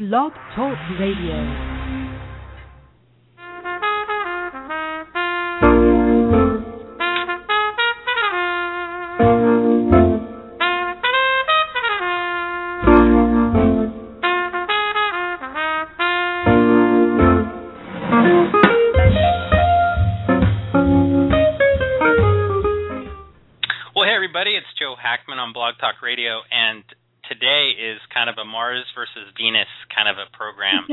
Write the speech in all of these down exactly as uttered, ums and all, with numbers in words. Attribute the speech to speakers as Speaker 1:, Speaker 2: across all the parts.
Speaker 1: Blog Talk Radio.
Speaker 2: On Blog Talk Radio, and today is kind of a Mars versus Venus kind of a program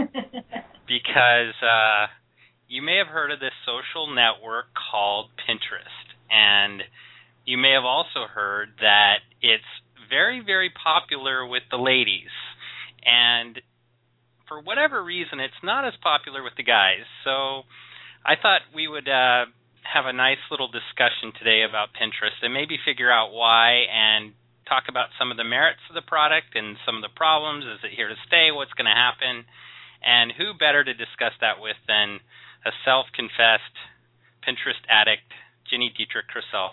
Speaker 2: because uh, you may have heard of this social network called Pinterest, and you may have also heard that it's very, very popular with the ladies, and for whatever reason, it's not as popular with the guys. So I thought we would uh, have a nice little discussion today about Pinterest and maybe figure out why and talk about some of the merits of the product and some of the problems. Is it here to stay? What's going to happen? And who better to discuss that with than a self-confessed Pinterest addict, Ginny Dietrich herself.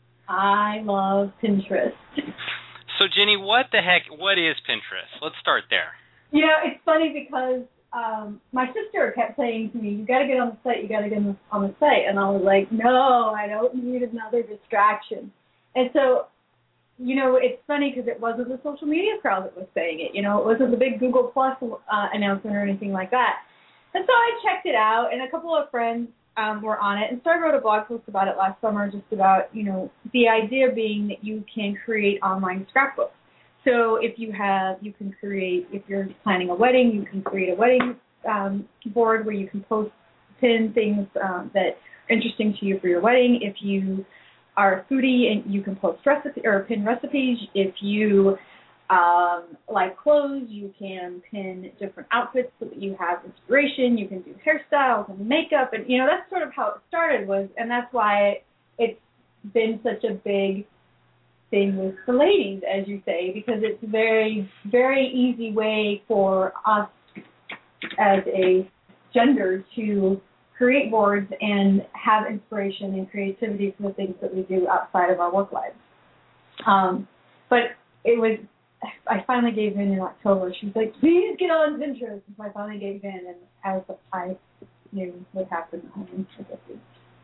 Speaker 3: I love Pinterest.
Speaker 2: So, Ginny, what the heck, what is Pinterest? Let's start there.
Speaker 3: You know, it's funny because um, my sister kept saying to me, you got to get on the site, you got to get on the, on the site. And I was like, no, I don't need another distraction. And so, you know, it's funny because it wasn't the social media crowd that was saying it. You know, it wasn't the big Google Plus uh, announcement or anything like that. And so I checked it out, and a couple of friends um, were on it. And so I wrote a blog post about it last summer just about, you know, the idea being that you can create online scrapbooks. So if you have, you can create, if you're planning a wedding, you can create a wedding um, board where you can post, pin things um, that are interesting to you for your wedding. If you are a foodie and you can post recipe or pin recipes. If you um, like clothes, you can pin different outfits so that you have inspiration. You can do hairstyles and makeup, and you know that's sort of how it started was, and that's why it's been such a big thing with the ladies, as you say, because it's a very, very easy way for us as a gender to create boards and have inspiration and creativity for the things that we do outside of our work lives. Um, but it was, I finally gave in in October. She was like, please get on Pinterest. So I finally gave in, and as I knew what happened, I did.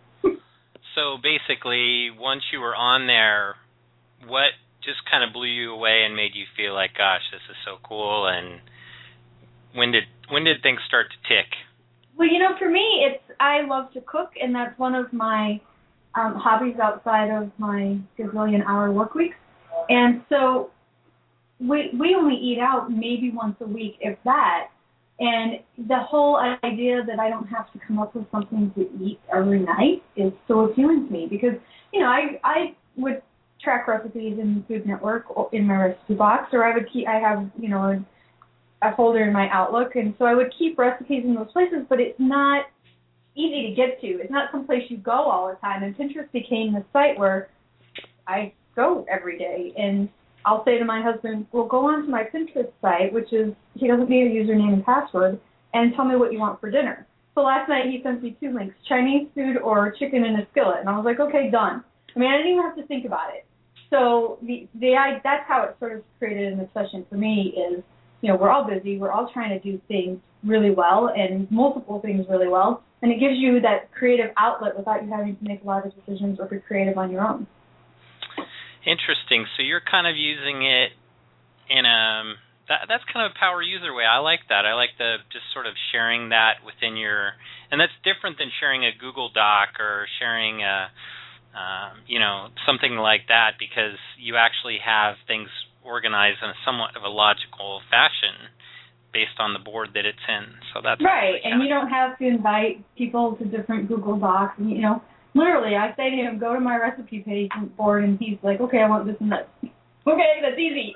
Speaker 2: So basically, once you were on there, what just kind of blew you away and made you feel like, gosh, this is so cool, and when did when did things start to tick?
Speaker 3: Well, you know, for me, it's I love to cook, and that's one of my um, hobbies outside of my gazillion-hour work weeks. And so we we only eat out maybe once a week, if that. And the whole idea that I don't have to come up with something to eat every night is so appealing to me because, you know, I I would track recipes in Food Network or in my recipe box, or I would keep I have you know. A, a folder in my Outlook, and so I would keep recipes in those places, but it's not easy to get to. It's not someplace you go all the time, and Pinterest became the site where I go every day, and I'll say to my husband, well, go on to my Pinterest site, which is, he doesn't need a username and password, and tell me what you want for dinner. So last night he sent me two links, Chinese food or chicken in a skillet, and I was like, okay, done. I mean, I didn't even have to think about it. So the, the I, that's how it sort of created an obsession for me is, you know, we're all busy. We're all trying to do things really well and multiple things really well. And it gives you that creative outlet without you having to make a lot of decisions or be creative on your own.
Speaker 2: Interesting. So you're kind of using it in a, that, that's kind of a power user way. I like that. I like the just sort of sharing that within your, and that's different than sharing a Google Doc or sharing a, um, you know, something like that because you actually have things organized in a somewhat of a logical fashion based on the board that it's in. So that's
Speaker 3: right, and you don't have to invite people to different Google Docs. And, you know, literally, I say to him, go to my recipe page board, and he's like, okay, I want this and that. Okay, that's easy.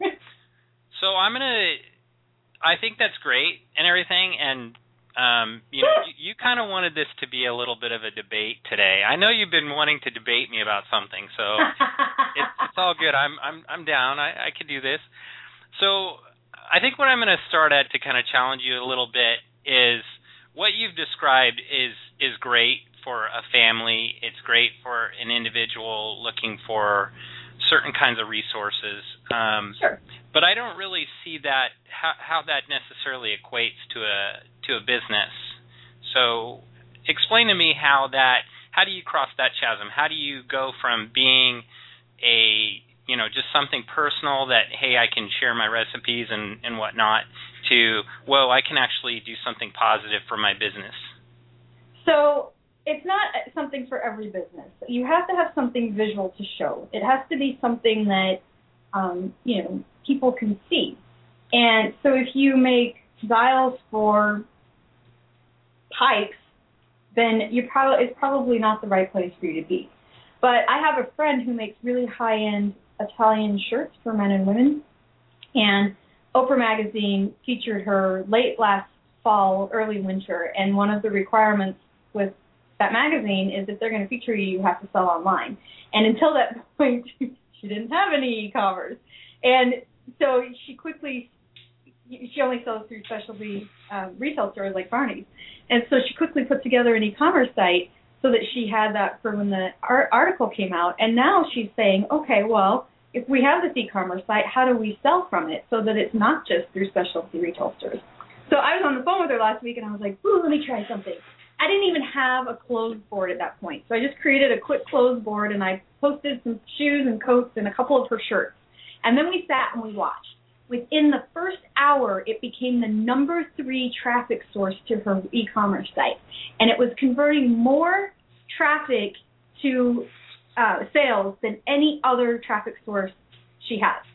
Speaker 2: So I'm gonna. I think that's great and everything, and um, you know, you, you kind of wanted this to be a little bit of a debate today. I know you've been wanting to debate me about something, so it's, it's all good. I'm I'm I'm down. I, I could do this. So I think what I'm going to start at to kind of challenge you a little bit is what you've described is is great for a family. It's great for an individual looking for certain kinds of resources. Um,
Speaker 3: sure.
Speaker 2: But I don't really see that how, how that necessarily equates to a to a business. So explain to me how that how do you cross that chasm? How do you go from being a you know just something personal that hey I can share my recipes and, and whatnot to whoa I can actually do something positive for my business?
Speaker 3: So it's not something for every business. You have to have something visual to show. It has to be something that um, you know people can see. And so if you make dials for pipes, then you probably it's probably not the right place for you to be. But I have a friend who makes really high-end Italian shirts for men and women, and Oprah Magazine featured her late last fall, early winter, and one of the requirements with that magazine is if they're going to feature you, you have to sell online. And until that point, she didn't have any e-commerce. And so she quickly, she only sells through specialty um, retail stores like Barney's. And so she quickly put together an e-commerce site so that she had that for when the art- article came out. And now she's saying, okay, well, if we have this e-commerce site, how do we sell from it so that it's not just through specialty retail stores? So I was on the phone with her last week, and I was like, ooh, let me try something. I didn't even have a clothes board at that point. So I just created a quick clothes board, and I posted some shoes and coats and a couple of her shirts. And then we sat and we watched. Within the first hour, it became the number three traffic source to her e-commerce site. And it was converting more traffic to uh, sales than any other traffic source she has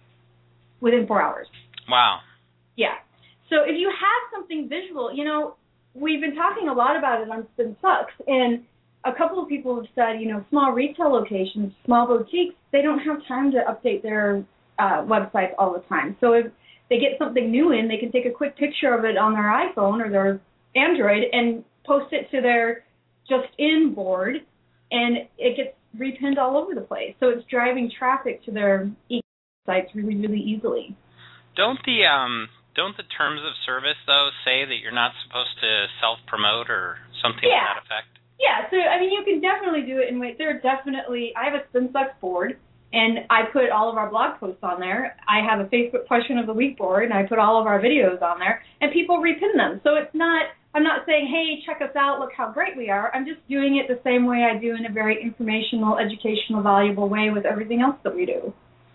Speaker 3: within four hours.
Speaker 2: Wow.
Speaker 3: Yeah. So if you have something visual, you know, we've been talking a lot about it on Spin Sucks, and a couple of people have said, you know, small retail locations, small boutiques, they don't have time to update their uh, websites all the time. So if they get something new in, they can take a quick picture of it on their iPhone or their Android and post it to their just-in board, and it gets repinned all over the place. So it's driving traffic to their e-commerce sites really, really easily.
Speaker 2: Don't the um don't the terms of service though say that you're not supposed to self-promote or something
Speaker 3: yeah.
Speaker 2: to that effect?
Speaker 3: Yeah, so I mean you can definitely do it in ways. There are definitely I have a Spin Sucks board, and I put all of our blog posts on there. I have a Facebook question of the week board, and I put all of our videos on there, and people repin them. So it's not I'm not saying, hey, check us out, look how great we are. I'm just doing it the same way I do in a very informational, educational, valuable way with everything else that we do.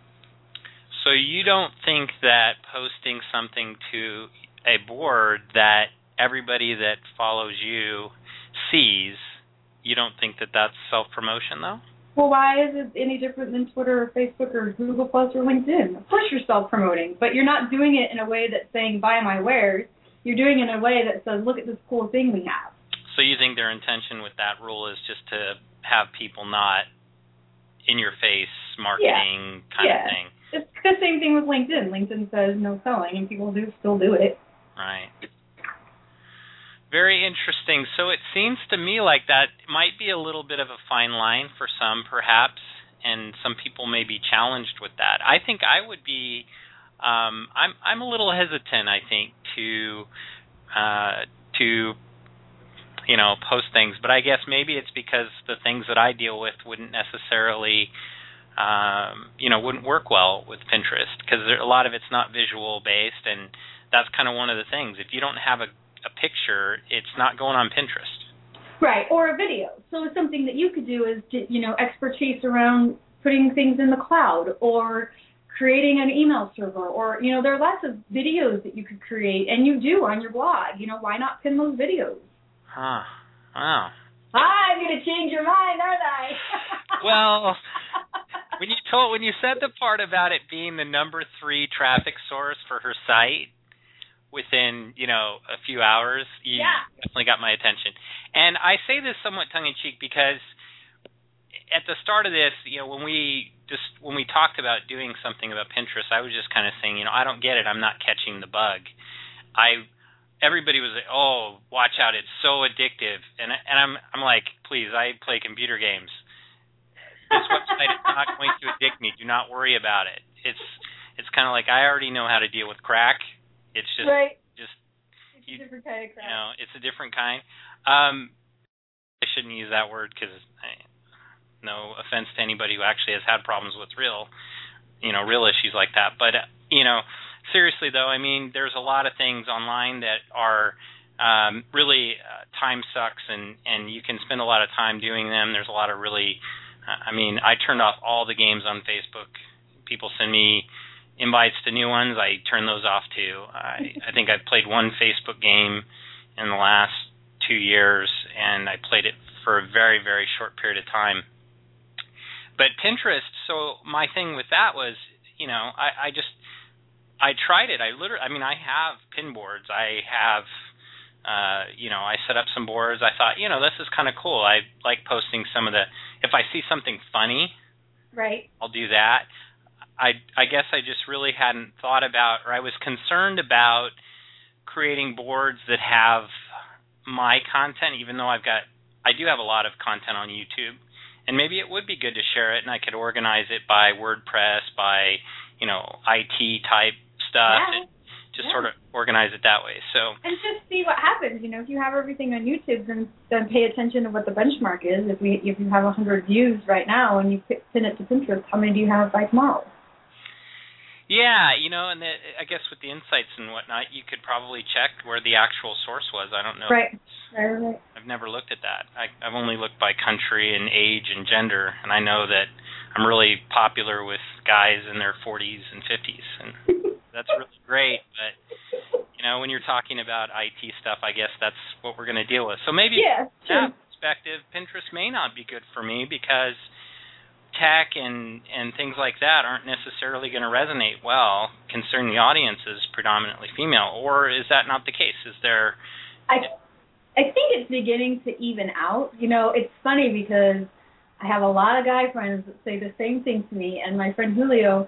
Speaker 2: So you don't think that posting something to a board that everybody that follows you sees, you don't think that that's self-promotion, though?
Speaker 3: Well, why is it any different than Twitter or Facebook or Google Plus or LinkedIn? Of course you're self-promoting, but you're not doing it in a way that's saying, buy my wares. You're doing it in a way that says, look at this cool thing we have.
Speaker 2: So you think their intention with that rule is just to have people not in-your-face marketing
Speaker 3: yeah.
Speaker 2: kind
Speaker 3: yeah.
Speaker 2: of thing?
Speaker 3: It's the same thing with LinkedIn. LinkedIn says no selling, and people do still do it.
Speaker 2: Right. Very interesting. So it seems to me like that might be a little bit of a fine line for some, perhaps, and some people may be challenged with that. I think I would be. Um, I'm I'm a little hesitant. I think to uh, to you know post things, but I guess maybe it's because the things that I deal with wouldn't necessarily. Um, you know, wouldn't work well with Pinterest because a lot of it's not visual based, and that's kind of one of the things. If you don't have a, a picture, it's not going on Pinterest.
Speaker 3: Right, or a video. So something that you could do is, to, you know, expertise around putting things in the cloud or creating an email server, or, you know, there are lots of videos that you could create, and you do on your blog. You know, why not pin those videos?
Speaker 2: Huh. Wow.
Speaker 3: I'm going to change your mind, aren't I?
Speaker 2: Well, when you told when you said the part about it being the number three traffic source for her site within, you know, a few hours, you
Speaker 3: yeah.
Speaker 2: definitely got my attention. And I say this somewhat tongue in cheek because at the start of this, you know, when we just when we talked about doing something about Pinterest, I was just kind of saying, you know, I don't get it. I'm not catching the bug. I everybody was like, oh, watch out, it's so addictive. And and I'm I'm like, please, I play computer games. This website is not going to addict me. Do not worry about it. It's it's kind of like I already know how to deal with crack. It's just
Speaker 3: right.
Speaker 2: just
Speaker 3: it's you, a different kind of crack.
Speaker 2: You know, it's a different kind. Um, I shouldn't use that word because No offense to anybody who actually has had problems with real, you know, real issues like that. But, uh, you know, seriously, though, I mean, there's a lot of things online that are um, really uh, time sucks, and, and you can spend a lot of time doing them. There's a lot of really, uh, I mean, I turned off all the games on Facebook. People send me invites to new ones. I turn those off, too. I, I think I've played one Facebook game in the last two years, and I played it for a very, very short period of time. But Pinterest, so my thing with that was, you know, I, I just, I tried it. I literally, I mean, I have pin boards. I have, uh, you know, I set up some boards. I thought, you know, this is kind of cool. I like posting some of the, if I see something funny,
Speaker 3: right,
Speaker 2: I'll do that. I, I guess I just really hadn't thought about, or I was concerned about creating boards that have my content, even though I've got, I do have a lot of content on YouTube, and maybe it would be good to share it, and I could organize it by WordPress, by, you know, I T type stuff,
Speaker 3: yeah.
Speaker 2: and just
Speaker 3: yeah.
Speaker 2: sort of organize it that way. So
Speaker 3: and just see what happens. You know, if you have everything on YouTube, then then pay attention to what the benchmark is. If we if you have one hundred views right now and you pin it to Pinterest, how many do you have by tomorrow?
Speaker 2: Yeah, you know, and the, I guess with the insights and whatnot, you could probably check where the actual source was. I don't know.
Speaker 3: Right, right, right.
Speaker 2: I've never looked at that. I, I've only looked by country and age and gender, and I know that I'm really popular with guys in their forties and fifties, and that's really great. But, you know, when you're talking about I T stuff, I guess that's what we're going to deal with. So maybe
Speaker 3: yeah,
Speaker 2: from that perspective, Pinterest may not be good for me because tech and, and things like that aren't necessarily going to resonate well, considering the audience is predominantly female. Or is that not the case? Is there...
Speaker 3: I, I think it's beginning to even out. You know, it's funny because I have a lot of guy friends that say the same thing to me, and my friend Julio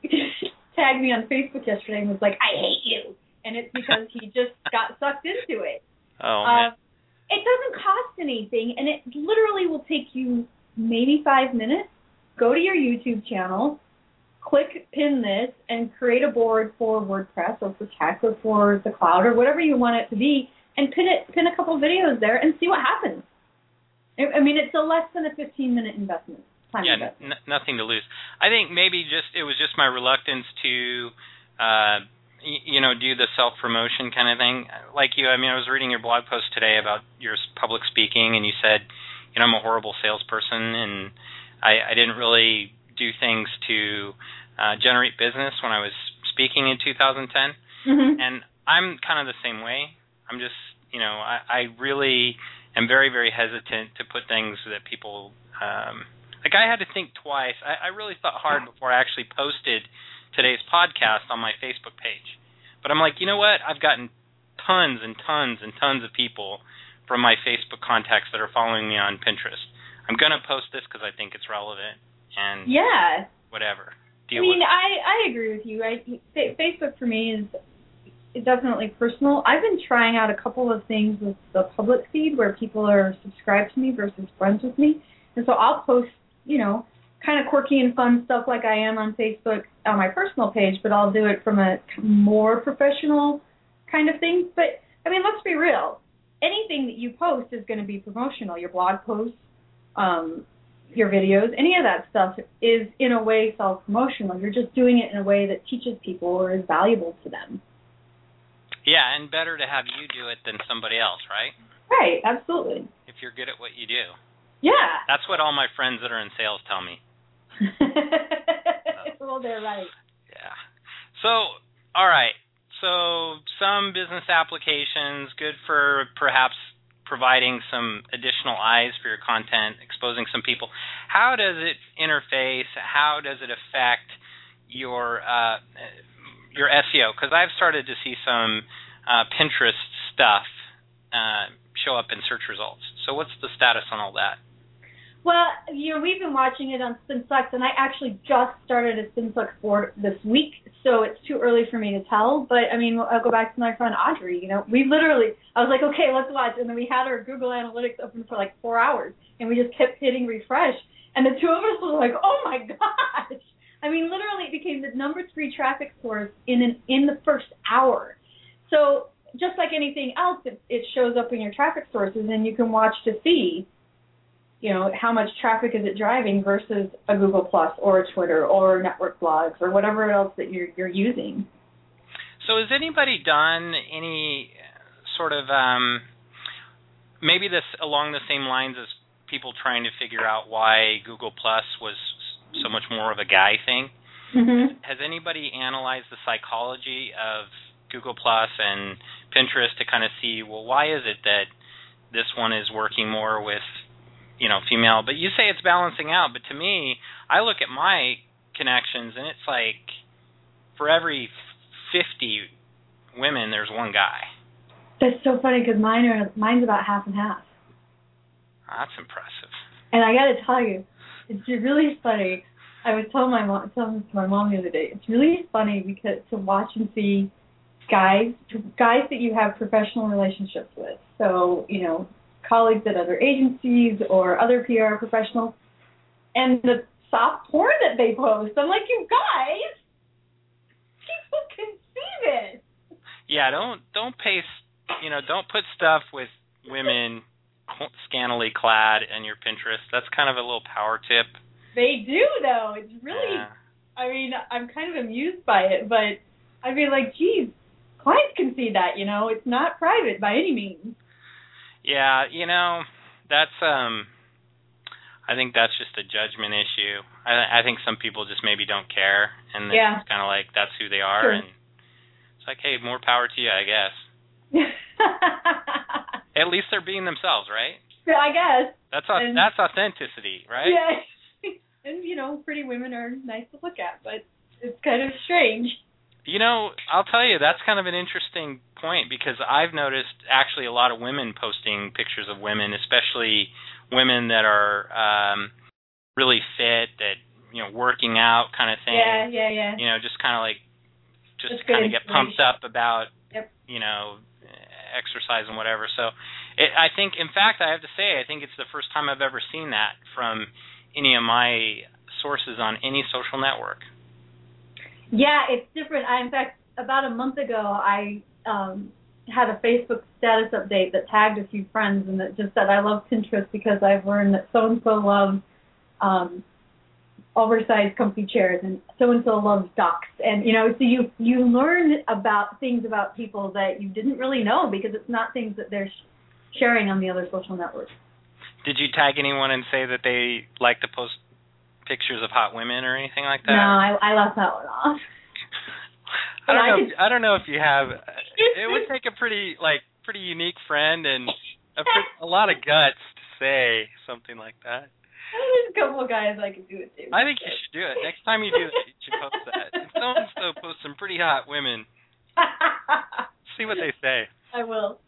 Speaker 3: tagged me on Facebook yesterday and was like, I hate you. And it's because he just got sucked into it.
Speaker 2: Oh, man.
Speaker 3: Uh, it doesn't cost anything, and it literally will take you maybe five minutes. Go to your YouTube channel, click pin this, and create a board for WordPress or for tech or for the cloud or whatever you want it to be, and pin it, pin a couple videos there and see what happens. I mean, it's a less than a fifteen-minute investment. Time
Speaker 2: yeah,
Speaker 3: investment.
Speaker 2: N- nothing to lose. I think maybe just it was just my reluctance to, uh, y- you know, do the self-promotion kind of thing. Like you, I mean, I was reading your blog post today about your public speaking, and you said, you know, I'm a horrible salesperson, and I, I didn't really do things to uh, generate business when I was speaking in two thousand ten.
Speaker 3: Mm-hmm.
Speaker 2: And I'm kind of the same way. I'm just, you know, I, I really am very, very hesitant to put things that people, um, like I had to think twice. I, I really thought hard before I actually posted today's podcast on my Facebook page. But I'm like, you know what? I've gotten tons and tons and tons of people from my Facebook contacts that are following me on Pinterest. I'm going to post this because I think it's relevant and
Speaker 3: yeah.
Speaker 2: whatever. Deal
Speaker 3: I mean,
Speaker 2: with it.
Speaker 3: I, I agree with you. I, Facebook for me is, is definitely personal. I've been trying out a couple of things with the public feed where people are subscribed to me versus friends with me. And so I'll post, you know, kind of quirky and fun stuff like I am on Facebook on my personal page, but I'll do it from a more professional kind of thing. But, I mean, let's be real. Anything that you post is going to be promotional. Your blog posts, Um, your videos, any of that stuff is in a way self-promotional. You're just doing it in a way that teaches people or is valuable to them.
Speaker 2: Yeah, and better to have you do it than somebody else, right?
Speaker 3: Right, absolutely.
Speaker 2: If you're good at what you do.
Speaker 3: Yeah.
Speaker 2: That's what all my friends that are in sales tell me.
Speaker 3: Well, they're right.
Speaker 2: Yeah. So, all right. So some business applications, good for perhaps providing some additional eyes for your content, exposing some people. How does it interface? How does it affect your uh, your S E O? Because I've started to see some uh, Pinterest stuff uh, show up in search results. So what's the status on all that?
Speaker 3: Well, you know, we've been watching it on SpinSucks, and I actually just started a SpinSucks board this week, so it's too early for me to tell. But, I mean, I'll go back to my friend Audrey. You know, we literally, I was like, okay, let's watch. And then we had our Google Analytics open for like four hours, and we just kept hitting refresh. And the two of us were like, oh, my gosh. I mean, literally it became the number three traffic source in an, in the first hour. So just like anything else, it, it shows up in your traffic sources, and you can watch to see you know, how much traffic is it driving versus a Google Plus or a Twitter or network blogs or whatever else that you're you're using.
Speaker 2: So has anybody done any sort of um, maybe this along the same lines as people trying to figure out why Google Plus was so much more of a guy thing?
Speaker 3: Mm-hmm.
Speaker 2: Has anybody analyzed the psychology of Google Plus and Pinterest to kind of see, well, why is it that this one is working more with, you know, female? But you say it's balancing out, but to me, I look at my connections and it's like for every fifty women, there's one guy.
Speaker 3: That's so funny because mine are mine's about half and half.
Speaker 2: That's impressive.
Speaker 3: And I got to tell you, it's really funny. I was telling my mom, telling this to my mom the other day. It's really funny because to watch and see guys, guys that you have professional relationships with. So, you know, colleagues at other agencies or other P R professionals, and the soft porn that they post. I'm like, you guys, people can see this.
Speaker 2: Yeah, don't don't paste, you know, don't put stuff with women scantily clad in your Pinterest. That's kind of a little power tip.
Speaker 3: They do, though. It's really, yeah. I mean, I'm kind of amused by it, but I mean, like, geez, clients can see that, you know. It's not private by any means.
Speaker 2: Yeah, you know, that's, um, I think that's just a judgment issue. I, I think some people just maybe don't care, and
Speaker 3: yeah.
Speaker 2: it's kind of like that's who they are,
Speaker 3: sure.
Speaker 2: and it's like, hey, more power to you, I guess. At least they're being themselves, right?
Speaker 3: Yeah, I guess.
Speaker 2: That's and, that's authenticity, right?
Speaker 3: Yeah. And, you know, pretty women are nice to look at, but it's kind of strange.
Speaker 2: You know, I'll tell you, that's kind of an interesting point because I've noticed actually a lot of women posting pictures of women, especially women that are um, really fit, that, you know, working out kind of thing.
Speaker 3: Yeah, yeah, yeah.
Speaker 2: You know, just kind of like, just
Speaker 3: that's
Speaker 2: kind of get pumped up about,
Speaker 3: yep.
Speaker 2: you know, exercise and whatever. So it, I think, in fact, I have to say, I think it's the first time I've ever seen that from any of my sources on any social network.
Speaker 3: Yeah, it's different. I, in fact, about a month ago, I um, had a Facebook status update that tagged a few friends and that just said, I love Pinterest because I've learned that so-and-so loves um, oversized comfy chairs and so-and-so loves ducks. And, you know, so you, you learn about things about people that you didn't really know because it's not things that they're sh- sharing on the other social networks.
Speaker 2: Did you tag anyone and say that they like to post pictures of hot women or anything like that?
Speaker 3: No, I, I left that one off.
Speaker 2: I don't
Speaker 3: I
Speaker 2: know.
Speaker 3: could...
Speaker 2: If, I don't know if you have. It would take a pretty like pretty unique friend and a, a lot of guts to say something like that.
Speaker 3: There's a couple of guys I could do it too.
Speaker 2: I think you should do it. Next time you do that, you should post that. So and so post some pretty hot women. See what they say.
Speaker 3: I will.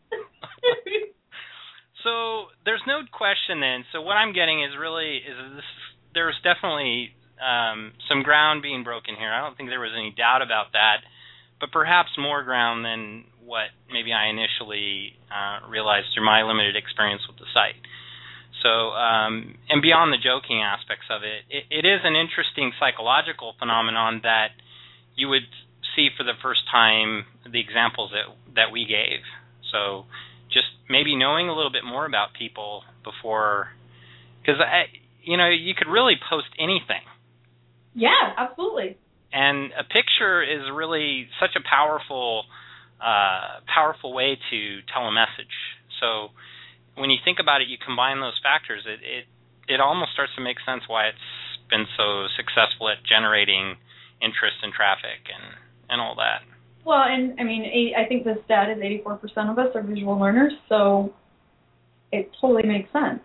Speaker 2: So there's no question then. So what I'm getting is really is this. There's definitely um, some ground being broken here. I don't think there was any doubt about that, but perhaps more ground than what maybe I initially uh, realized through my limited experience with the site. So, um, and beyond the joking aspects of it, it, it is an interesting psychological phenomenon that you would see for the first time the examples that that we gave. So. Just maybe knowing a little bit more about people before, because I, you know, you could really post anything.
Speaker 3: Yeah, absolutely.
Speaker 2: And a picture is really such a powerful, uh, powerful way to tell a message. So when you think about it, you combine those factors, it it, it almost starts to make sense why it's been so successful at generating interest and traffic and, and all that.
Speaker 3: Well, and I mean, I think the stat is eighty-four percent of us are visual learners, so it totally makes sense.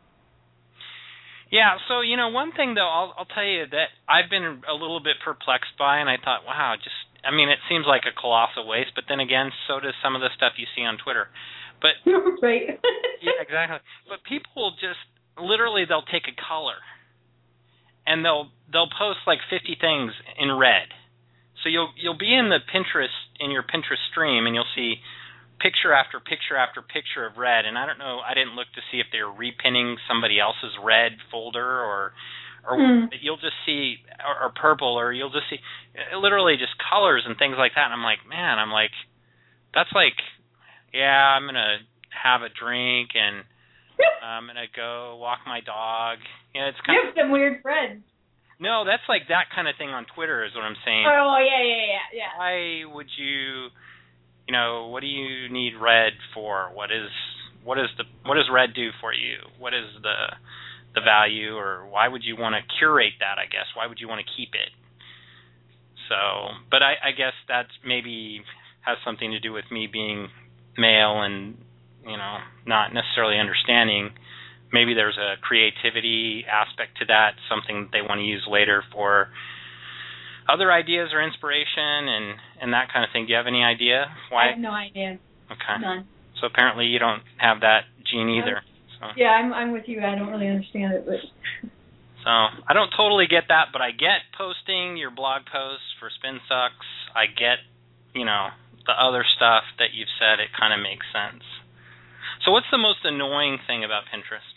Speaker 2: Yeah, so, you know, one thing, though, I'll, I'll tell you that I've been a little bit perplexed by, and I thought, wow, just, I mean, it seems like a colossal waste, but then again, so does some of the stuff you see on Twitter. But
Speaker 3: right.
Speaker 2: Yeah, exactly. But people will just, literally, they'll take a color, and they'll they'll post like fifty things in red. So you'll you'll be in the Pinterest, in your Pinterest stream, and you'll see picture after picture after picture of red. And I don't know, I didn't look to see if they're repinning somebody else's red folder or or mm. you'll just see, or, or purple, or you'll just see literally just colors and things like that. And I'm like, man, I'm like, that's like, yeah, I'm going to have a drink and I'm gonna go walk my dog. Yeah, it's kind
Speaker 3: you have
Speaker 2: of
Speaker 3: some weird friends.
Speaker 2: no. That's like that kind of thing on Twitter is what I'm saying.
Speaker 3: Oh yeah, yeah, yeah, yeah.
Speaker 2: Why would you, you know, what do you need red for? What is what is the what does red do for you? What is the the value, or why would you want to curate that? I guess why would you want to keep it? So, but I, I guess that's maybe has something to do with me being male and, you know, not necessarily understanding. Maybe there's a creativity aspect to that, something that they want to use later for other ideas or inspiration and, and that kind of thing. Do you have any idea why?
Speaker 3: I have no idea.
Speaker 2: Okay.
Speaker 3: None.
Speaker 2: So apparently you don't have that gene either. So.
Speaker 3: Yeah, I'm I'm with you. I don't really understand it, but.
Speaker 2: So I don't totally get that, but I get posting your blog posts for Spin Sucks. I get, you know, the other stuff that you've said. It kind of makes sense. So what's the most annoying thing about Pinterest?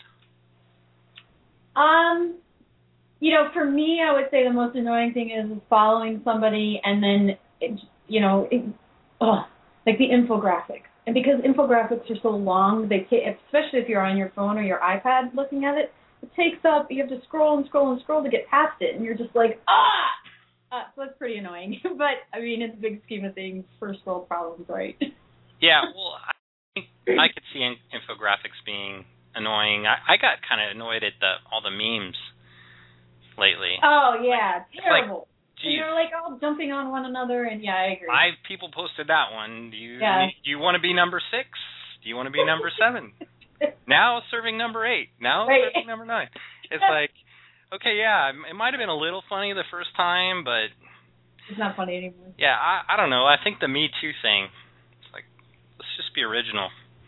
Speaker 3: Um, you know, for me, I would say the most annoying thing is following somebody and then, it, you know, it, ugh, like the infographics. And because infographics are so long, they take, especially if you're on your phone or your iPad looking at it, it takes up, you have to scroll and scroll and scroll to get past it, and you're just like, ah! Uh, so that's pretty annoying. But, I mean, in the big scheme of things, first world problems, right?
Speaker 2: Yeah, well, I think I could see in- infographics being annoying. I, I got kind of annoyed at the all the memes lately.
Speaker 3: Oh, yeah,
Speaker 2: like,
Speaker 3: terrible.
Speaker 2: Like,
Speaker 3: and they're like all jumping on one another, and yeah, I agree.
Speaker 2: Five people posted that one. Do you,
Speaker 3: yeah.
Speaker 2: do you want to be number six? Do you want to be number seven? Now serving number eight. Now
Speaker 3: right.
Speaker 2: serving number nine. It's like, okay, yeah, it might have been a little funny the first time, but
Speaker 3: it's not funny anymore.
Speaker 2: Yeah, I, I don't know. I think the Me Too thing, it's like, let's just be original,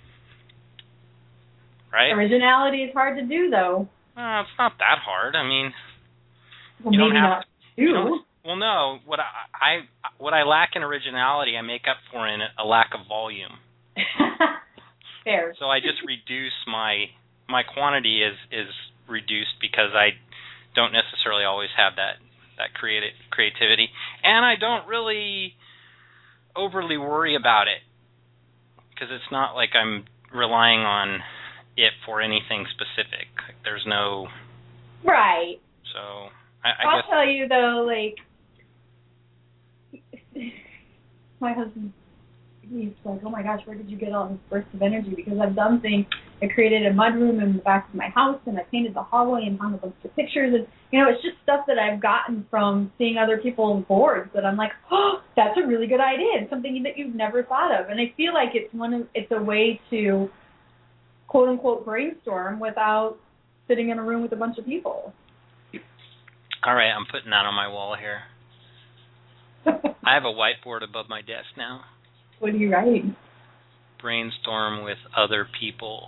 Speaker 2: right?
Speaker 3: Originality is hard to do, though.
Speaker 2: Uh, it's not that hard. I mean,
Speaker 3: well,
Speaker 2: you
Speaker 3: maybe
Speaker 2: don't have
Speaker 3: not
Speaker 2: to.
Speaker 3: You.
Speaker 2: You don't, well, no. What I, I what I lack in originality, I make up for in a lack of volume.
Speaker 3: Fair.
Speaker 2: So I just reduce my my quantity is is reduced because I don't necessarily always have that that creative creativity, and I don't really overly worry about it because it's not like I'm relying on it for anything specific. Like, there's no
Speaker 3: right.
Speaker 2: So I, I
Speaker 3: I'll
Speaker 2: guess
Speaker 3: tell you though, like my husband. He's like, oh my gosh, where did you get all this burst of energy? Because I've done things. I created a mudroom in the back of my house, and I painted the hallway and hung a bunch of pictures. And, you know, it's just stuff that I've gotten from seeing other people's boards that I'm like, oh, that's a really good idea. It's something that you've never thought of. And I feel like it's one of, it's a way to, quote unquote, brainstorm without sitting in a room with a bunch of people.
Speaker 2: All right, I'm putting that on my wall here. I have a whiteboard above my desk now.
Speaker 3: What are you writing?
Speaker 2: Brainstorm with other people.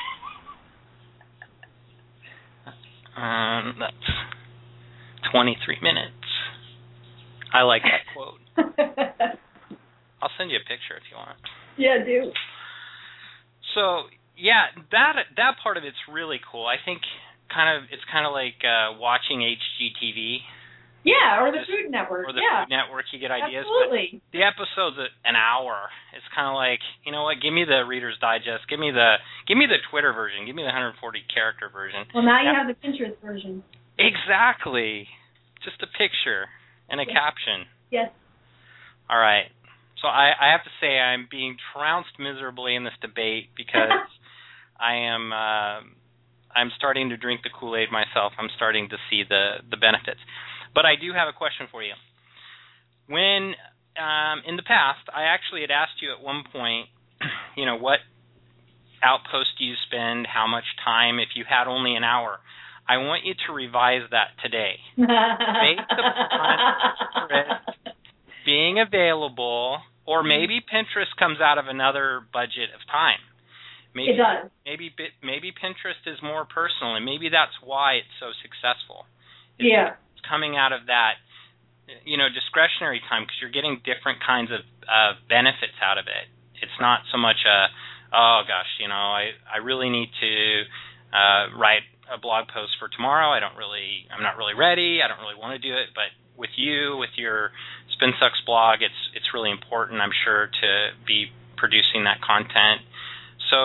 Speaker 2: Um, that's twenty-three minutes. I like that quote. I'll send you a picture if you want.
Speaker 3: Yeah, do.
Speaker 2: So yeah, that that part of it's really cool. I think kind of it's kind of like uh, watching H G T V.
Speaker 3: Yeah, or the Food Network.
Speaker 2: Or the
Speaker 3: yeah.
Speaker 2: Food Network, you get ideas.
Speaker 3: Absolutely.
Speaker 2: But the episode's an hour. It's kind of like, you know what? Give me the Reader's Digest. Give me the give me the Twitter version. Give me the one hundred forty character version.
Speaker 3: Well, now you
Speaker 2: that,
Speaker 3: have the Pinterest version.
Speaker 2: Exactly. Just a picture and a
Speaker 3: yes.
Speaker 2: caption.
Speaker 3: Yes.
Speaker 2: All right. So I, I have to say I'm being trounced miserably in this debate because I am uh, I'm starting to drink the Kool-Aid myself. I'm starting to see the the benefits. But I do have a question for you. When, um, in the past, I actually had asked you at one point, you know, what outpost do you spend, how much time, if you had only an hour. I want you to revise that today. Based upon Pinterest being available, or maybe Pinterest comes out of another budget of time. Maybe,
Speaker 3: it does.
Speaker 2: Maybe, maybe Pinterest is more personal, and maybe that's why it's so successful. It's
Speaker 3: yeah.
Speaker 2: coming out of that, you know, discretionary time because you're getting different kinds of uh, benefits out of it. It's not so much a, oh gosh, you know, I, I really need to uh, write a blog post for tomorrow. I don't really, I'm not really ready. I don't really want to do it. But with you, with your Spin Sucks blog, it's it's really important, I'm sure, to be producing that content. So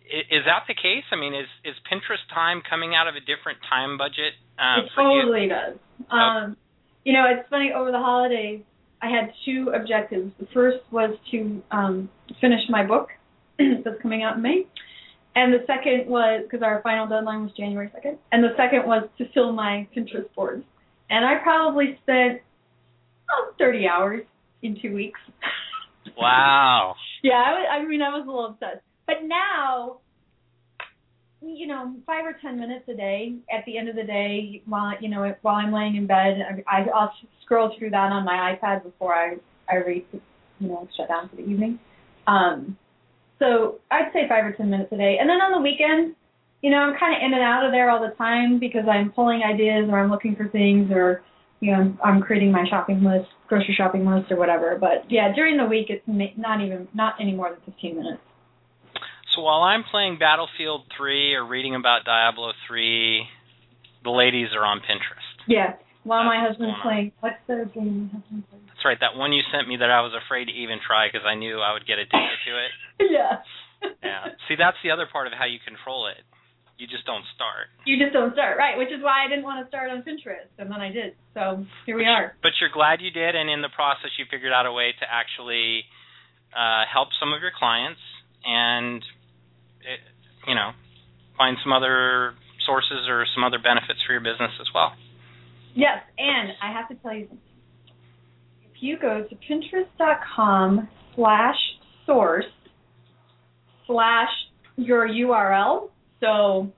Speaker 2: is that the case? I mean, is is Pinterest time coming out of a different time budget? Uh,
Speaker 3: it
Speaker 2: for
Speaker 3: totally
Speaker 2: you?
Speaker 3: does.
Speaker 2: Oh.
Speaker 3: Um, you know, it's funny, over the holidays, I had two objectives. The first was to um, finish my book that's coming out in May. And the second was, because our final deadline was January second, and the second was to fill my Pinterest boards. And I probably spent oh, thirty hours in two weeks.
Speaker 2: Wow.
Speaker 3: Yeah, I, was, I mean, I was a little obsessed. But now, you know, five or ten minutes a day, at the end of the day, while, you know, while I'm laying in bed, I, I'll scroll through that on my iPad before I, I read, you know, shut down for the evening. Um, so I'd say five or ten minutes a day. And then on the weekends, you know, I'm kind of in and out of there all the time because I'm pulling ideas or I'm looking for things or, you know, I'm creating my shopping list, grocery shopping list or whatever. But, yeah, during the week, it's not even, not any more than fifteen minutes.
Speaker 2: So while I'm playing Battlefield three or reading about Diablo three, the ladies are on Pinterest.
Speaker 3: Yeah, while
Speaker 2: That's
Speaker 3: my husband's playing. What's the game my husband's playing?
Speaker 2: That's right, that one you sent me that I was afraid to even try because I knew I would get addicted to it.
Speaker 3: Yeah.
Speaker 2: Yeah. See, that's the other part of how you control it. You just don't start.
Speaker 3: You just don't start, right, which is why I didn't want to start on Pinterest, and then I did. So here we
Speaker 2: but
Speaker 3: are.
Speaker 2: You, but you're glad you did, and in the process you figured out a way to actually uh, help some of your clients and, it, you know, find some other sources or some other benefits for your business as well.
Speaker 3: Yes, and I have to tell you something. If you go to pinterest.com slash source slash your U R L, so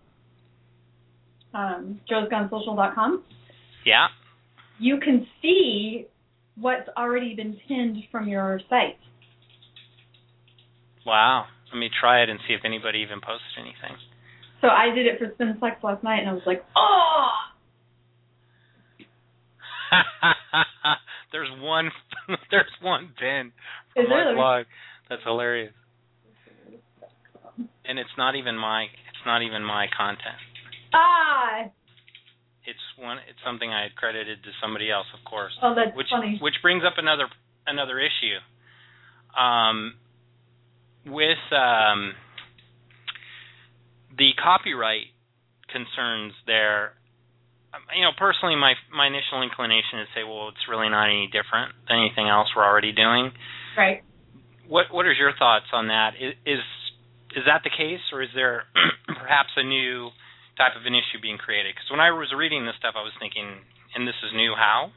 Speaker 3: um, joes gun social dot com,
Speaker 2: yeah,
Speaker 3: you can see what's already been pinned from your site.
Speaker 2: Wow. Let me try it and see if anybody even posted anything.
Speaker 3: So I did it for Spinflex last night, and I was like, oh!
Speaker 2: there's one there's one pin
Speaker 3: Is
Speaker 2: from my
Speaker 3: there?
Speaker 2: blog. That's hilarious. And it's not even my it's not even my content.
Speaker 3: Ah!
Speaker 2: It's one it's something I had credited to somebody else, of course.
Speaker 3: Oh, that's
Speaker 2: which,
Speaker 3: funny.
Speaker 2: Which brings up another another issue. Um with um the copyright concerns there, you know, personally, my my initial inclination is to say, well, it's really not any different than anything else we're already doing.
Speaker 3: Right.
Speaker 2: What What are your thoughts on that? Is is, is that the case, or is there perhaps a new type of an issue being created? Because when I was reading this stuff, I was thinking, and this is new, how?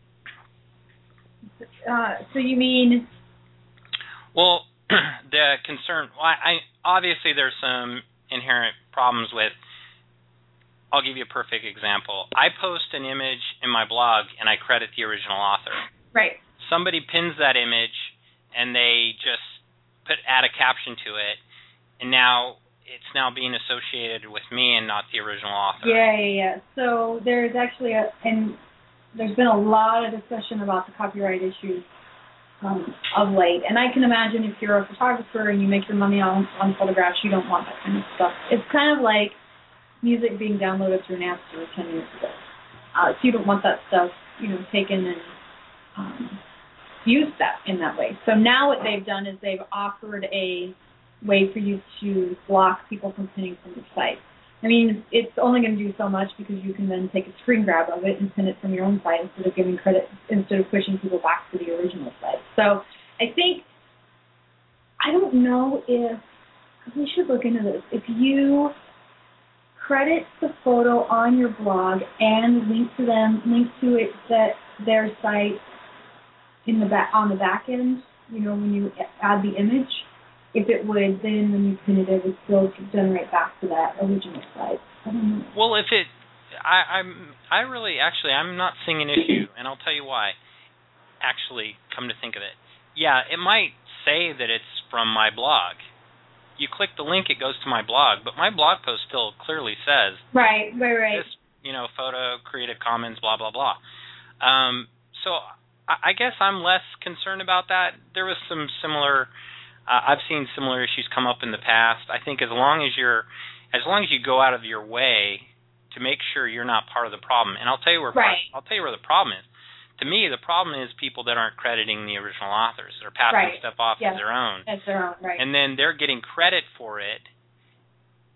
Speaker 3: Uh, so you mean?
Speaker 2: Well, the concern, well, I, I obviously there's some inherent problems with. I'll give you a perfect example. I post an image in my blog, and I credit the original author.
Speaker 3: Right.
Speaker 2: Somebody pins that image, and they just put add a caption to it, and now it's now being associated with me and not the original author.
Speaker 3: Yeah, yeah, yeah. So there's actually a, and there's been a lot of discussion about the copyright issues um, of late. And I can imagine if you're a photographer and you make your money on, on photographs, you don't want that kind of stuff. It's kind of like music being downloaded through Napster ten years ago. Uh, so you don't want that stuff, you know, taken and um, used that in that way. So now what they've done is they've offered a way for you to block people from pinning from your site. I mean, it's only going to do so much because you can then take a screen grab of it and pin it from your own site instead of giving credit, instead of pushing people back to the original site. So I think, I don't know if, we should look into this. If you credit the photo on your blog and link to them, link to it that their site in the back on the back end, you know, when you add the image, if it would then when you pin it, it would still generate back to that original site. I don't know.
Speaker 2: Well, if it, I, I'm, I really actually I'm not seeing an issue, and I'll tell you why. Actually, come to think of it, yeah, it might say that it's from my blog. You click the link, it goes to my blog, but my blog post still clearly says,
Speaker 3: right, right, right.
Speaker 2: This, you know, photo, Creative Commons, blah blah blah. Um, so I, I guess I'm less concerned about that. There was some similar. Uh, I've seen similar issues come up in the past. I think as long as you're, as long as you go out of your way to make sure you're not part of the problem, and I'll tell you where.
Speaker 3: Right.
Speaker 2: I'll tell you where the problem is. To me, the problem is people that aren't crediting the original authors. They're passing
Speaker 3: right.
Speaker 2: stuff off
Speaker 3: yeah.
Speaker 2: as their own.
Speaker 3: As their own, right.
Speaker 2: And then they're getting credit for it,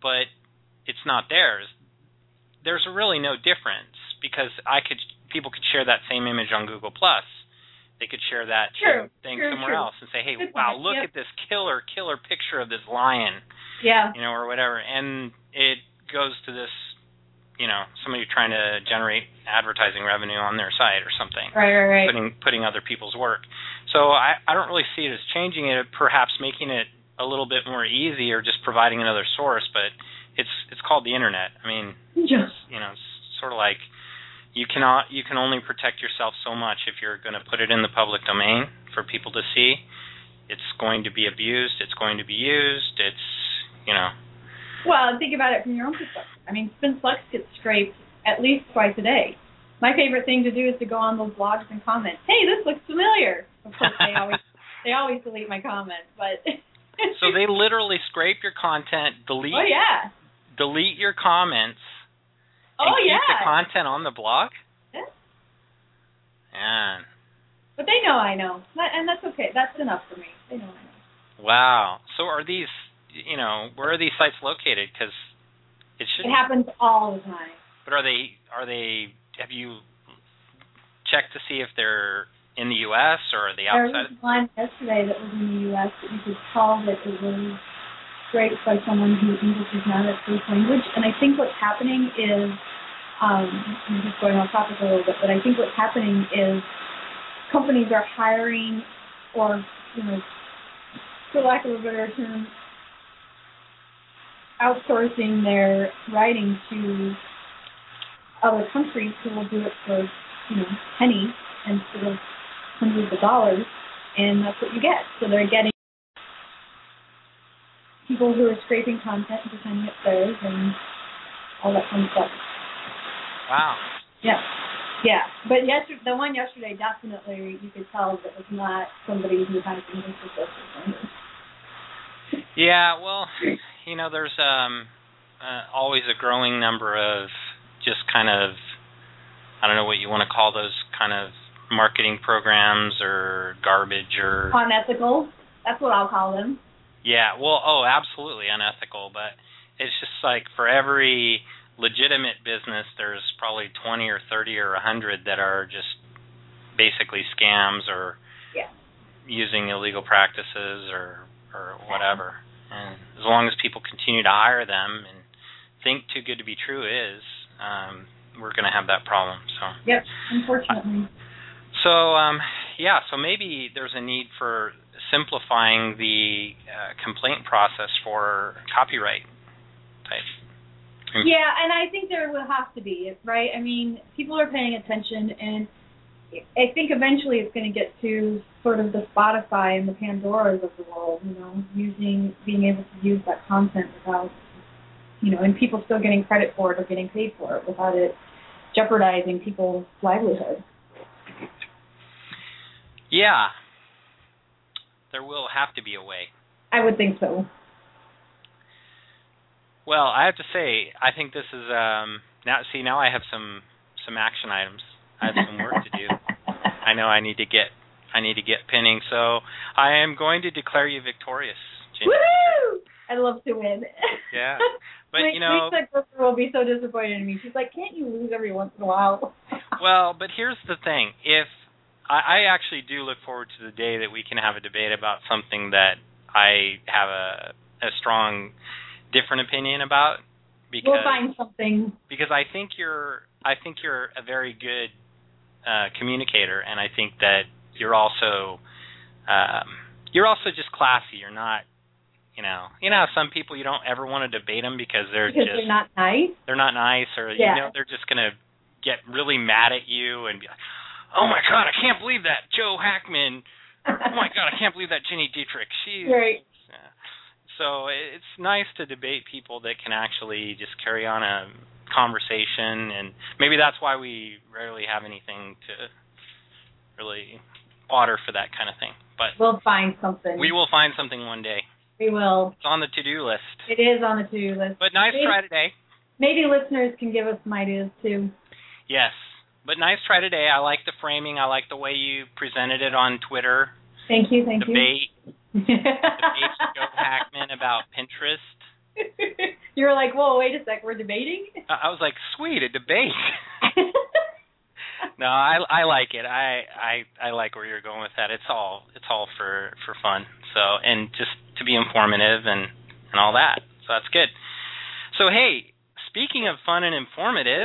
Speaker 2: but it's not theirs. There's really no difference because I could people could share that same image on Google Plus. They could share that
Speaker 3: true,
Speaker 2: thing
Speaker 3: true,
Speaker 2: somewhere
Speaker 3: true.
Speaker 2: else and say, hey,
Speaker 3: Good
Speaker 2: wow,
Speaker 3: point.
Speaker 2: look
Speaker 3: Yep.
Speaker 2: at this killer, killer picture of this lion,
Speaker 3: Yeah.
Speaker 2: you know, or whatever. And it goes to this, you know, somebody trying to generate advertising revenue on their site or something.
Speaker 3: Right, right, right.
Speaker 2: Putting, putting other people's work. So I, I don't really see it as changing it, perhaps making it a little bit more easy or just providing another source, but it's it's called the internet. I mean,
Speaker 3: Yes.
Speaker 2: you know, it's sort of like you cannot you can only protect yourself so much if you're going to put it in the public domain for people to see. It's going to be abused. It's going to be used. It's, you know.
Speaker 3: Well, think about it from your own perspective. I mean, Spin Flux gets scraped at least twice a day. My favorite thing to do is to go on those blogs and comment, hey, this looks familiar. Of course, they always they always delete my comments, but.
Speaker 2: So they literally scrape your content, delete
Speaker 3: Oh, yeah.
Speaker 2: delete your comments, and
Speaker 3: Oh,
Speaker 2: keep
Speaker 3: yeah.
Speaker 2: the content on the blog?
Speaker 3: Yeah.
Speaker 2: Man.
Speaker 3: But they know I know, and that's okay. That's enough for me. They know I know.
Speaker 2: Wow. So are these, you know, where are these sites located? Because it should.
Speaker 3: It happens all the time.
Speaker 2: But are they? Are they? Have you checked to see if they're in the U S or are they
Speaker 3: There
Speaker 2: outside?
Speaker 3: was one yesterday that was in the U S that you could tell that it was scraped by someone who English is not a first language. And I think what's happening is, um, I'm just going off topic a little bit, but I think what's happening is companies are hiring or, you know, for lack of a better term, outsourcing their writing to other countries who will do it for, you know, pennies instead of hundreds of dollars, and that's what you get. So they're getting people who are scraping content and pretending it's theirs and all that fun stuff.
Speaker 2: Wow.
Speaker 3: Yeah. Yeah. But yesterday, the one yesterday, definitely you could tell that was not somebody who had English as their first language.
Speaker 2: Yeah, well, you know, there's um, uh, always a growing number of just kind of, I don't know what you want to call those kind of marketing programs or garbage or...
Speaker 3: Unethical. That's what I'll call them.
Speaker 2: Yeah, well, oh, absolutely unethical, but it's just like for every legitimate business, there's probably twenty or thirty or one hundred that are just basically scams or
Speaker 3: yeah.
Speaker 2: using illegal practices or, or whatever. And as long as people continue to hire them and think too good to be true is, um, we're going to have that problem. So.
Speaker 3: Yep, unfortunately.
Speaker 2: So, um, yeah, so maybe there's a need for simplifying the uh, complaint process for copyright type.
Speaker 3: Yeah, and I think there will have to be, right? I mean, people are paying attention, and I think eventually it's going to get to sort of the Spotify and the Pandoras of the world, you know, using, being able to use that content without, you know, and people still getting credit for it or getting paid for it without it jeopardizing people's livelihood.
Speaker 2: Yeah. There will have to be a way.
Speaker 3: I would think so.
Speaker 2: Well, I have to say, I think this is um now see now I have some some action items. I have some work to do. I know I need to get I need to get pinning, so I am going to declare you victorious, Jenny.
Speaker 3: Woohoo! I'd love to win.
Speaker 2: Yeah. But
Speaker 3: Wait,
Speaker 2: you know,
Speaker 3: Lisa will be so disappointed in me. She's like, "Can't you lose every once in a while?"
Speaker 2: Well, but here's the thing. If I, I actually do look forward to the day that we can have a debate about something that I have a a strong different opinion about. Because,
Speaker 3: we'll find something.
Speaker 2: Because I think you're I think you're a very good uh, communicator, and I think that you're also um, you're also just classy. You're not, you know, you know, some people you don't ever want to debate them because they're
Speaker 3: because
Speaker 2: just
Speaker 3: they're not nice.
Speaker 2: They're not nice, or
Speaker 3: yeah.
Speaker 2: you know, they're just gonna get really mad at you and be like, "Oh my God, I can't believe that Joe Hackman! Oh my God, I can't believe that Jenny Dietrich. She's."
Speaker 3: Right.
Speaker 2: Yeah. So it's nice to debate people that can actually just carry on a conversation, and maybe that's why we rarely have anything to really order for that kind of thing. But
Speaker 3: we'll find something.
Speaker 2: We will find something one day.
Speaker 3: We will.
Speaker 2: It's on the to-do list.
Speaker 3: It is on the to-do list.
Speaker 2: But nice
Speaker 3: maybe,
Speaker 2: try today.
Speaker 3: Maybe listeners can give us some ideas too.
Speaker 2: Yes, but nice try today. I like the framing. I like the way you presented it on Twitter.
Speaker 3: Thank you, thank
Speaker 2: Debate.
Speaker 3: you.
Speaker 2: Debate Joe Hackman about Pinterest.
Speaker 3: You You were like, whoa, wait a sec, we're debating?
Speaker 2: I was like, sweet, a debate. No, I I like it. I, I I like where you're going with that. It's all it's all for, for fun. So and just to be informative and, and all that. So that's good. So hey, speaking of fun and informative,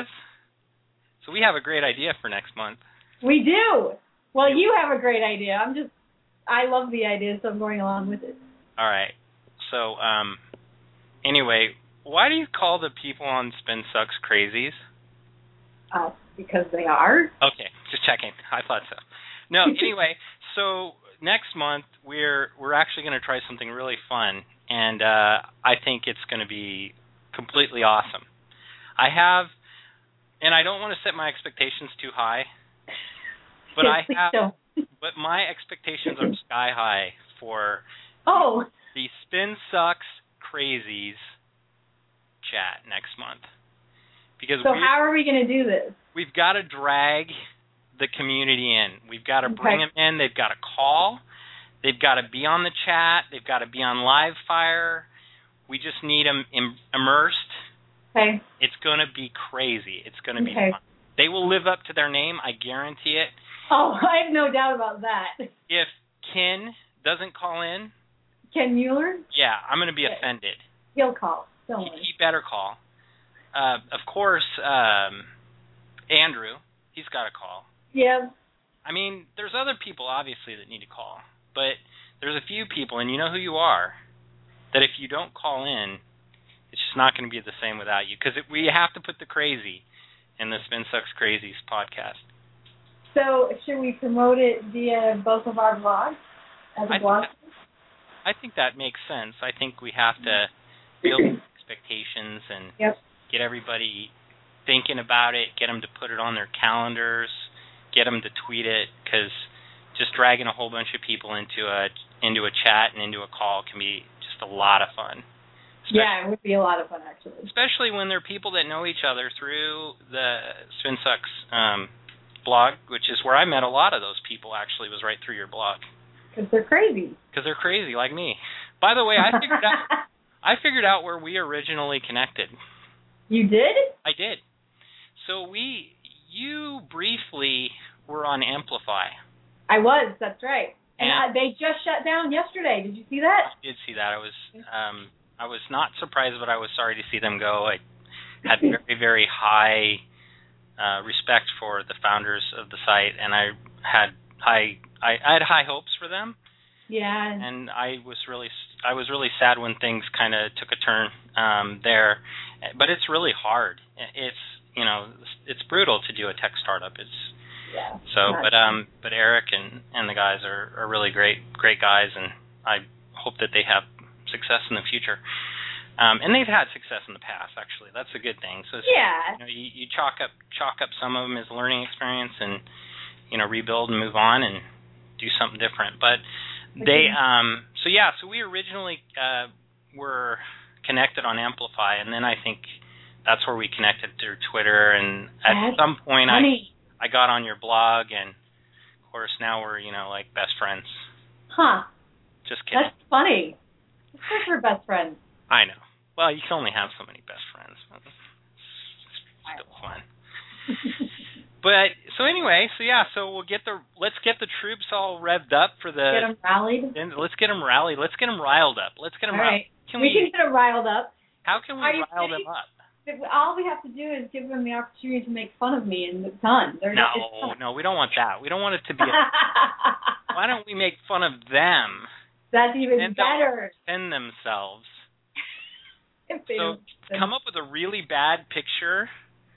Speaker 2: so we have a great idea for next month.
Speaker 3: We do. Well, you have a great idea. I'm just I love the idea, so I'm going along with it.
Speaker 2: All right. So um anyway, why do you call the people on Spin Sucks crazies?
Speaker 3: Uh, because they are.
Speaker 2: Okay, just checking. I thought so. No, anyway, so next month we're we're actually going to try something really fun, and uh, I think it's going to be completely awesome. I have, and I don't want to set my expectations too high, but
Speaker 3: yes,
Speaker 2: I have,
Speaker 3: don't.
Speaker 2: but my expectations are sky high for
Speaker 3: oh
Speaker 2: the Spin Sucks Crazies chat next month. Because
Speaker 3: so how are we going to do this?
Speaker 2: We've got to drag the community in. We've got to
Speaker 3: okay.
Speaker 2: bring them in. They've got to call. They've got to be on the chat. They've got to be on Livefire. We just need them im- immersed.
Speaker 3: Okay.
Speaker 2: It's going to be crazy. It's going to be
Speaker 3: okay.
Speaker 2: fun. They will live up to their name. I guarantee it.
Speaker 3: Oh, I have no doubt about that.
Speaker 2: If Ken doesn't call in.
Speaker 3: Ken Mueller?
Speaker 2: Yeah, I'm going to be
Speaker 3: okay.
Speaker 2: offended.
Speaker 3: He'll call. Don't
Speaker 2: he,
Speaker 3: worry.
Speaker 2: he better call. Uh, of course, um, Andrew, he's got to call.
Speaker 3: Yeah.
Speaker 2: I mean, there's other people, obviously, that need to call. But there's a few people, and you know who you are, that if you don't call in, it's just not going to be the same without you. Because we have to put the crazy in the Spin Sucks Crazies podcast.
Speaker 3: So should we promote it via both of our blogs as a
Speaker 2: I
Speaker 3: blog?
Speaker 2: Think that, I think that makes sense. I think we have to build expectations and
Speaker 3: yep.
Speaker 2: get everybody thinking about it, get them to put it on their calendars, get them to tweet it, because just dragging a whole bunch of people into a into a chat and into a call can be just a lot of fun.
Speaker 3: Especially, yeah, it would be a lot of fun, actually.
Speaker 2: Especially when they're people that know each other through the Spin Sucks um, blog, which is where I met a lot of those people, actually, was right through your blog.
Speaker 3: Because they're crazy.
Speaker 2: Because they're crazy, like me. By the way, I figured out I figured out where we originally connected.
Speaker 3: You did?
Speaker 2: I did. So we, you briefly were on Amplify.
Speaker 3: I was, that's right. And,
Speaker 2: and
Speaker 3: I, they just shut down yesterday. Did you see that?
Speaker 2: I did see that. I was um, I was not surprised, but I was sorry to see them go. I had very, very high uh, respect for the founders of the site, and I had high I, I had high hopes for them.
Speaker 3: Yeah.
Speaker 2: And I was really I was really sad when things kind of took a turn um, there. But it's really hard. It's you know it's brutal to do a tech startup. It's
Speaker 3: yeah.
Speaker 2: So, but um, but Eric and, and the guys are, are really great great guys, and I hope that they have success in the future. Um, and they've had success in the past, actually. That's a good thing. So
Speaker 3: yeah.
Speaker 2: You know, you, you chalk up chalk up some of them as a learning experience, and you know rebuild and move on and do something different. But they um, so yeah, so we originally uh, were connected on Amplify, and then I think that's where we connected through Twitter, and at
Speaker 3: that's
Speaker 2: some point
Speaker 3: funny.
Speaker 2: I I got on your blog, and of course now we're you know like best friends.
Speaker 3: Huh.
Speaker 2: Just kidding.
Speaker 3: That's funny. Of course we're best friends.
Speaker 2: I know. Well, you can only have so many best friends. It's still fun. But so anyway, so yeah, so we'll get the let's get the troops all revved up for the
Speaker 3: get them rallied.
Speaker 2: Let's get them rallied. Let's get them riled up. Let's get them.
Speaker 3: All right.
Speaker 2: Riled. Can
Speaker 3: we,
Speaker 2: we
Speaker 3: can get them riled up.
Speaker 2: How can we
Speaker 3: Are
Speaker 2: rile them up?
Speaker 3: All we have to do is give them the opportunity to make fun of me, and it's done. They're
Speaker 2: no,
Speaker 3: not,
Speaker 2: no, we don't want that. We don't want it to be. A, why don't we make fun of them?
Speaker 3: That's even
Speaker 2: and
Speaker 3: better.
Speaker 2: Defend themselves.
Speaker 3: If they
Speaker 2: so come up with a really bad picture,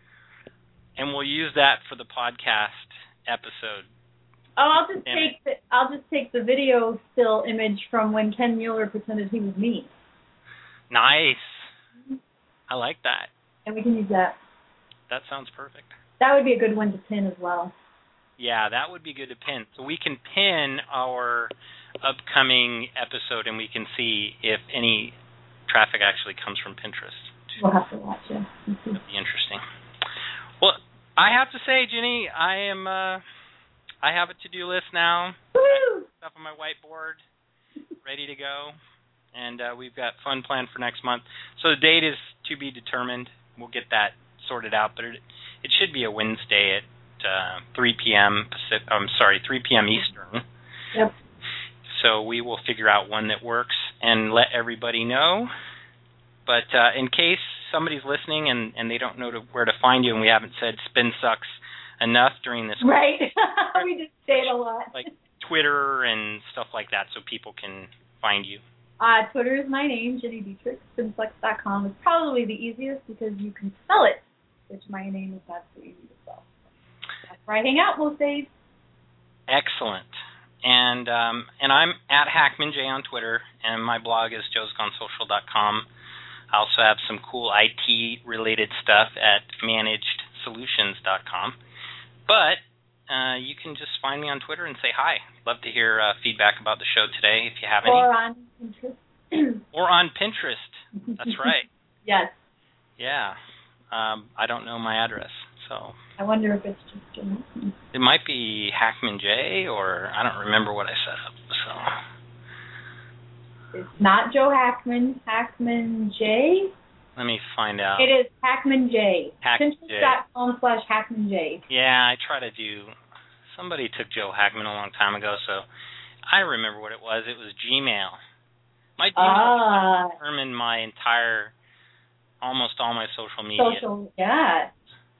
Speaker 2: and we'll use that for the podcast episode.
Speaker 3: Oh, I'll just take the, I'll just take the video still image from when Ken Mueller pretended he was me.
Speaker 2: Nice. I like that.
Speaker 3: And we can use that.
Speaker 2: That sounds perfect.
Speaker 3: That would be a good one to pin as well.
Speaker 2: Yeah, that would be good to pin. So we can pin our upcoming episode, and we can see if any traffic actually comes from Pinterest.
Speaker 3: We'll have to watch it.
Speaker 2: That'd be interesting. Well, I have to say, Ginny, I am. Uh, I have a to-do list now.
Speaker 3: Woo!
Speaker 2: Stuff on my whiteboard, ready to go, and uh, we've got fun planned for next month. So the date is to be determined. We'll get that sorted out, but it, it should be a Wednesday at uh, three p.m. Pacific. I'm sorry, three p.m. Eastern.
Speaker 3: Yep.
Speaker 2: So we will figure out one that works and let everybody know. But uh, in case somebody's listening and, and they don't know to, where to find you, and we haven't said Spin Sucks enough during this.
Speaker 3: Right. We just say it a lot.
Speaker 2: Like Twitter and stuff like that, so people can find you.
Speaker 3: Uh, Twitter is my name, Jenny Dietrich. Spin Sucks dot com is probably the easiest because you can spell it, which my name is not so easy to spell. That's where I hang out most days.
Speaker 2: Excellent. And um, and I'm at Hackman J on Twitter, and my blog is joes gone social dot com. I also have some cool I T-related stuff at managed solutions dot com. But uh, you can just find me on Twitter and say hi. Love to hear uh, feedback about the show today if you have any.
Speaker 3: Or on Pinterest.
Speaker 2: Or on Pinterest. That's right.
Speaker 3: Yes.
Speaker 2: Yeah. Um, I don't know my address, so.
Speaker 3: I wonder if it's just Jim.
Speaker 2: It might be Hackman J, or I don't remember what I set up, so.
Speaker 3: It's not Joe Hackman. Hackman J.
Speaker 2: Let me find out.
Speaker 3: It is Hackman J.
Speaker 2: Hackman J.
Speaker 3: Pinterest dot com slash Hackman J.
Speaker 2: Yeah, I try to do. Somebody took Joe Hackman a long time ago, so I remember what it was. It was Gmail. My Gmail
Speaker 3: Ah.
Speaker 2: determined my entire, almost all my social media.
Speaker 3: Social, yeah.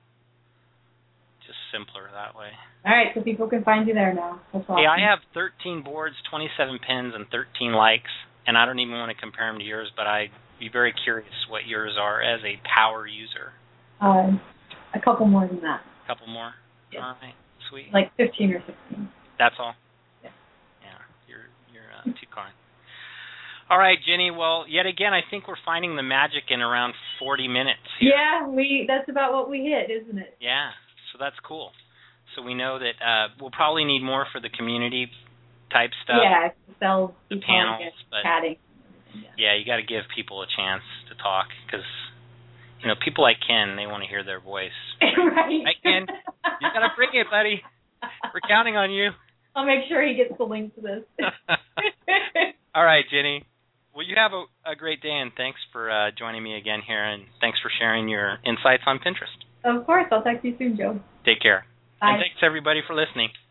Speaker 2: Just simpler that way.
Speaker 3: All right, so people can find you there now. That's awesome.
Speaker 2: Hey, I have thirteen boards, twenty-seven pins, and thirteen likes, and I don't even want to compare them to yours, but I'd be very curious what yours are as a power user.
Speaker 3: Uh, a couple more than that.
Speaker 2: A couple more?
Speaker 3: Yeah.
Speaker 2: All right, sweet.
Speaker 3: Like fifteen or sixteen.
Speaker 2: That's all?
Speaker 3: Yeah.
Speaker 2: Yeah, you're, you're uh, too kind. All right, Jenny, well, yet again, I think we're finding the magic in around forty minutes here.
Speaker 3: Yeah, we. That's about what we hit, isn't it?
Speaker 2: Yeah, so that's cool. So we know that uh, we'll probably need more for the community type stuff.
Speaker 3: Yeah, sell
Speaker 2: the panels, but
Speaker 3: chatting.
Speaker 2: Yeah, you got to give people a chance to talk because, you know, people like Ken, they want to hear their voice.
Speaker 3: Right.
Speaker 2: Right, Ken? You got to bring it, buddy. We're counting on you.
Speaker 3: I'll make sure he gets the link to this.
Speaker 2: All right, Jenny. Well, you have a, a great day, and thanks for uh, joining me again here, and thanks for sharing your insights on Pinterest.
Speaker 3: Of course. I'll talk to you soon, Joe.
Speaker 2: Take care.
Speaker 3: Bye.
Speaker 2: And thanks, everybody, for listening.